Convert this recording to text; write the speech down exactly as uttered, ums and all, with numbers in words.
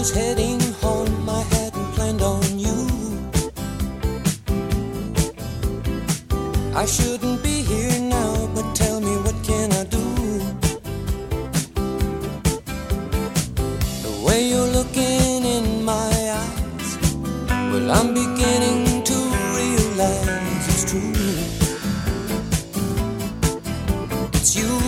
was heading home, I hadn't planned on you. I shouldn't be here now, but tell me, what can I do? The way you're looking in my eyes, well, I'm beginning to realize it's true. It's you